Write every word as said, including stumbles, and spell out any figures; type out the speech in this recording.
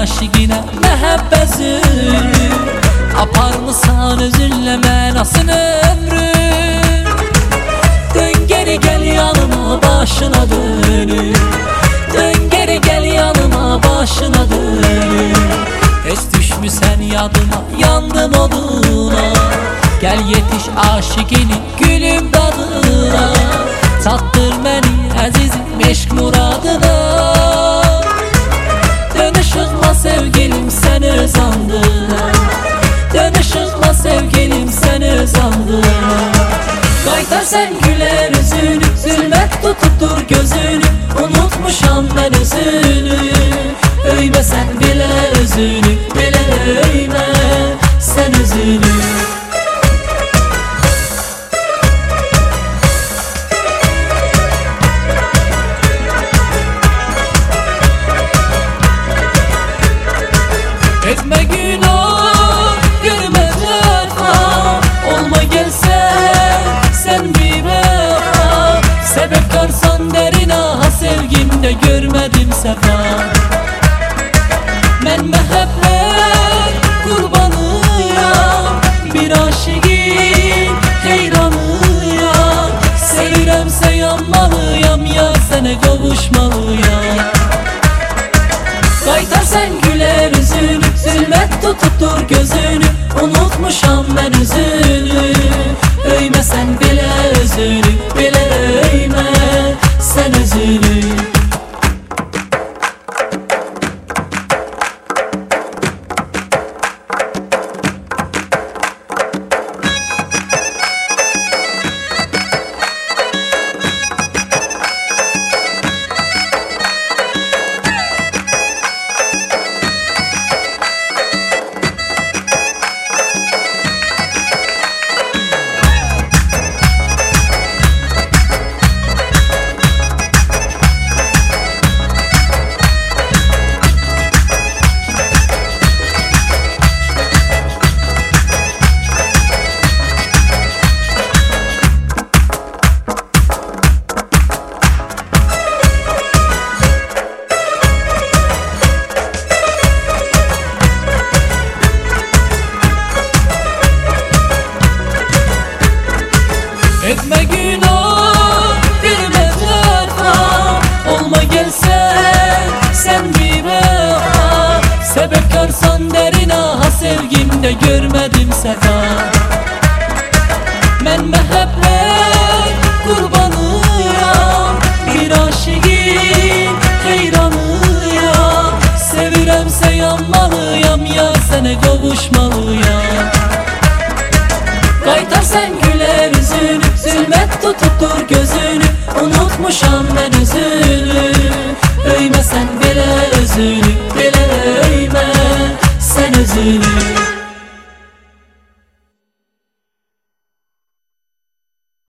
aşigine mehabbezini aparmısan özünle menasını ömrü. Dön geri gel yanıma başına dönüp, dön geri gel yanıma başına dönüp. Es düşmüsen yadıma yandım oduna, gel yetiş aşiginin gülüm dadına. Tattır beni azizim eşk muradına. Dön ışıkla sevgilim sen öz andına, dön ışıkla sevgilim sen öz andına. Qaytar sen güler üzünü, zülmət tutubdur gözünü. Unutmuşam ben özünü, öymə sen belə özünü, belə öymə sen özünü. Etme günah, görme cefa, olma gelsen sen bir vefa. Sebep karsan derin aha sevgimde görmedim sefa. Ben mehabbet kurbanıyam, bir aşığın heyranıyam. Seviremse yanmalıyam, ya sene kavuşmalıyam. Qaytar sen güler üzünü, zülmət tutubdur gözünü. Unutmuşam ben özünü, öymə sen belə özünü, belə öymə sen özünü. Etme günah, verme cefa, olma gelsen sen bir vefa. Sebep karsan derin aha sevgimde görmedim sefa. Ben mehabbet kurbanıyam, bir aşığın heyranıyam. Seviremse yanmalıyam, ya sene kavuşmalıyam. Qaytar sen güler üzünü, zülmət tutubdur gözünü. Unutmuşam ben özünü, öymə sen belə özünü.